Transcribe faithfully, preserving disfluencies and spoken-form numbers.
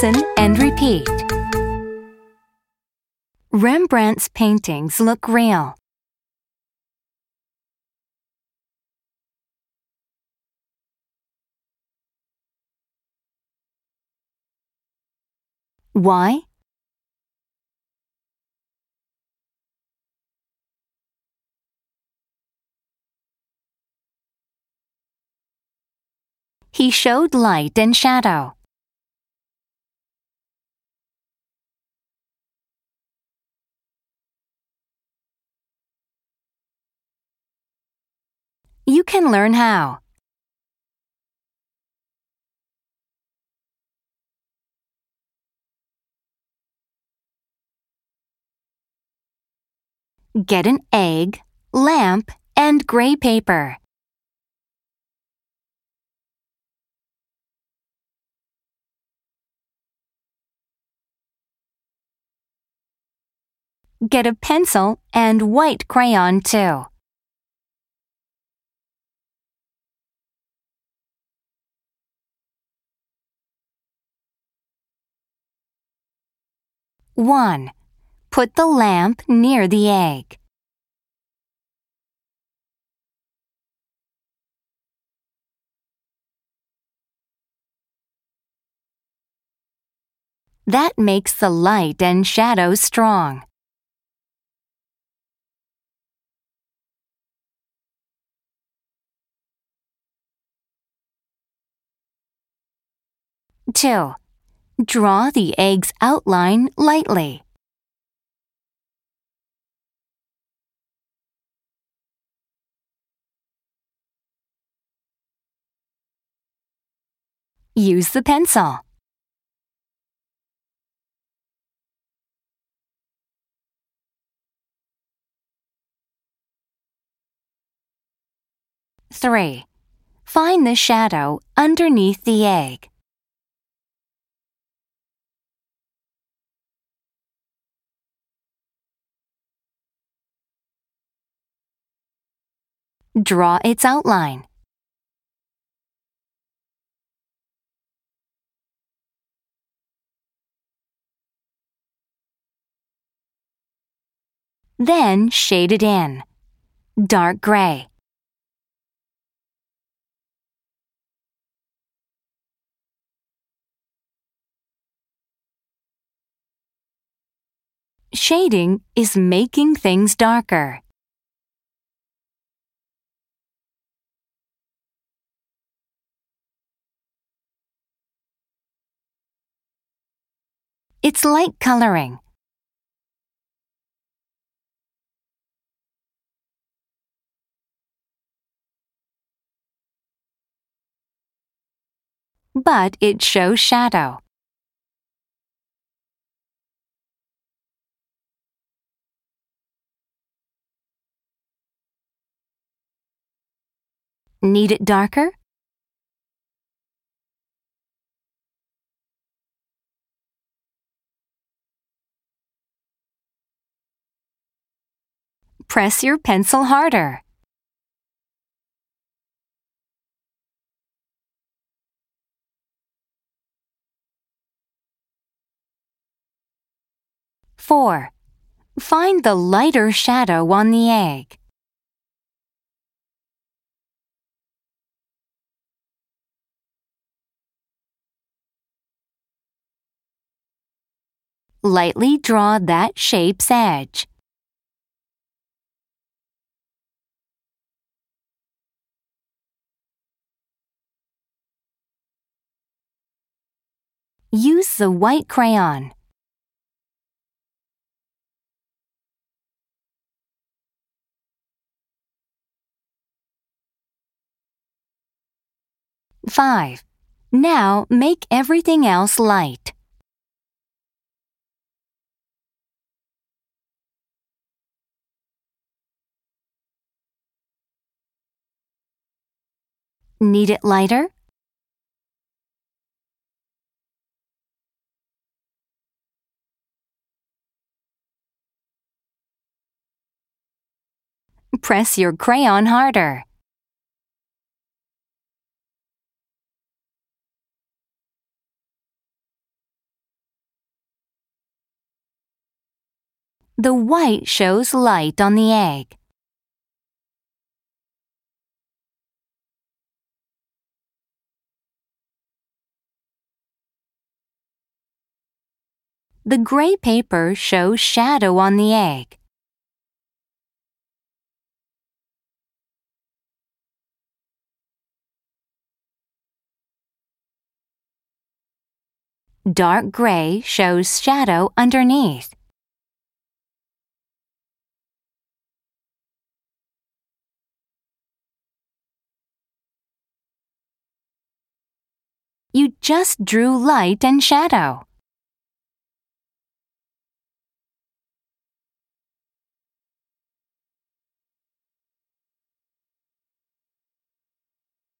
Listen and repeat. Rembrandt's paintings look real. Why? He showed light and shadow. You can learn how. Get an egg, lamp, and gray paper. Get a pencil and white crayon too. one. Put the lamp near the egg. That makes the light and shadow strong. two. Draw the egg's outline lightly. Use the pencil. three. Find the shadow underneath the egg. Draw its outline. Then shade it in. Dark gray. Shading is making things darker. It's like coloring. But it shows shadow. Need it darker? Press your pencil harder. four. Find the lighter shadow on the egg. Lightly draw that shape's edge. Use the white crayon. five. Now make everything else light. Need it lighter? Press your crayon harder. The white shows light on the egg. The gray paper shows shadow on the egg. Dark gray shows shadow underneath. You just drew light and shadow.